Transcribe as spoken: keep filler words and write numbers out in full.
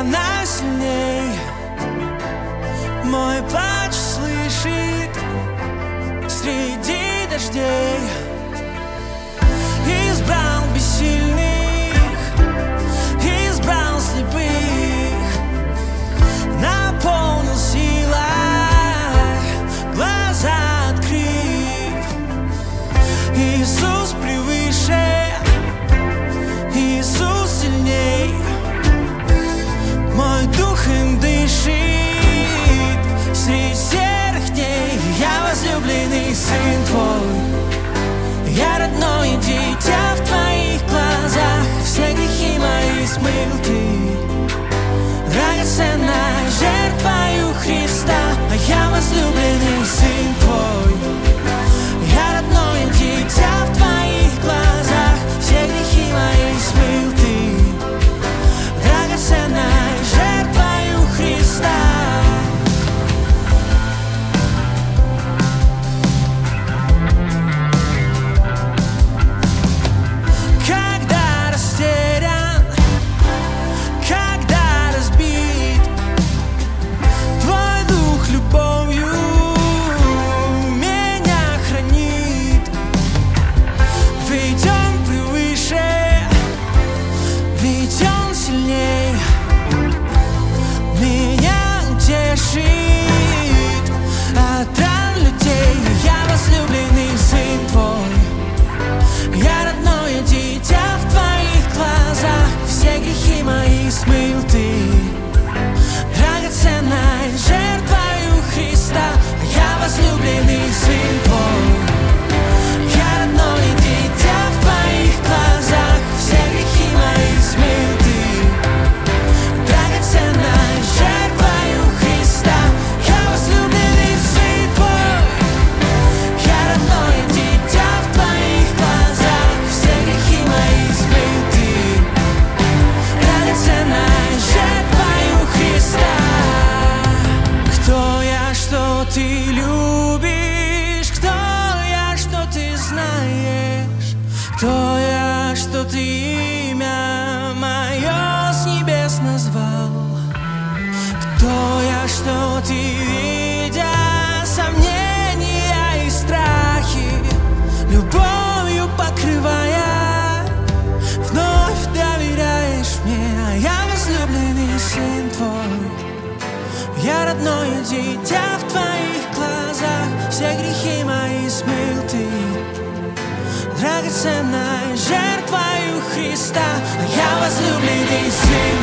она сильней. Мой плач слышит среди дождей. Избрал бессильных, избрал слепых, наполнил силой, глаза открыв. Иисус превыше, Иисус сильней. Мой дух им дышит среди серых дней. Я возлюбленный сын твой, я родное дитя в твоих глазах. Все грехи мои смыл ты, драгоценная жертвою Христа. А я возлюбленный сын твой, я родное дитя в твоих глазах. Все грехи мои смыл ты, драгоценная жертвою Христа. Кто я, что ты имя мое с небес назвал? Кто я, что ты, видя сомнения и страхи, любовью покрывая, вновь доверяешь мне? А я возлюбленный сын твой, я родное дитя в твоих глазах. Все грехи мои смыл ты, драгоценной жертвою Христа. А я возлюбленный сын.